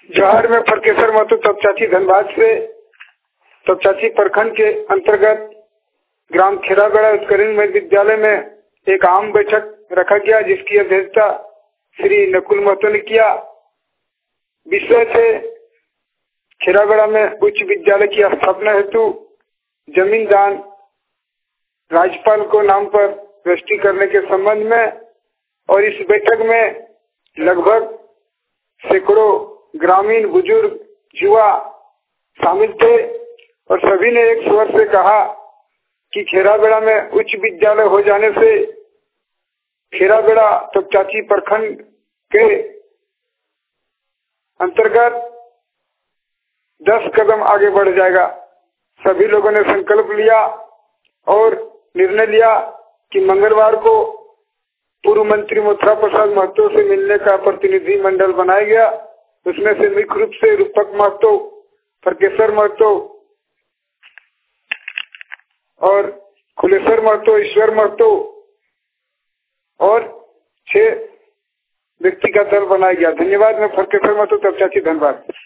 जवाहर में फरकेसर महतो तपचाची धनबाद से तपचाची प्रखंड के अंतर्गत ग्राम खेरागढ़ा उत्करण विद्यालय में एक आम बैठक रखा गया, जिसकी अध्यक्षता श्री नकुल महतो ने किया। विषय थे खेरागढ़ा में उच्च विद्यालय की स्थापना हेतु जमीन दान राज्यपाल को नाम पर रजिस्ट्री करने के संबंध में। और इस बैठक में लगभग सैकड़ों ग्रामीण बुजुर्ग युवा शामिल थे और सभी ने एक स्वर से कहा कि खेरागढ़ा में उच्च विद्यालय हो जाने से खेरागढ़ा तपचाची प्रखंड के अंतर्गत 10 कदम आगे बढ़ जाएगा। सभी लोगों ने संकल्प लिया और निर्णय लिया कि मंगलवार को पूर्व मंत्री मथुरा प्रसाद महतो से मिलने का प्रतिनिधि मंडल बनाया गया। उसमें से मुख्य रूप से रूपक महतो, फरकेसर महतो और खुलेश्वर महतो, ईश्वर महतो और 6 व्यक्ति का दल बनाया गया। धन्यवाद। मैं फरकेसर महतो तपचाची धनबाद।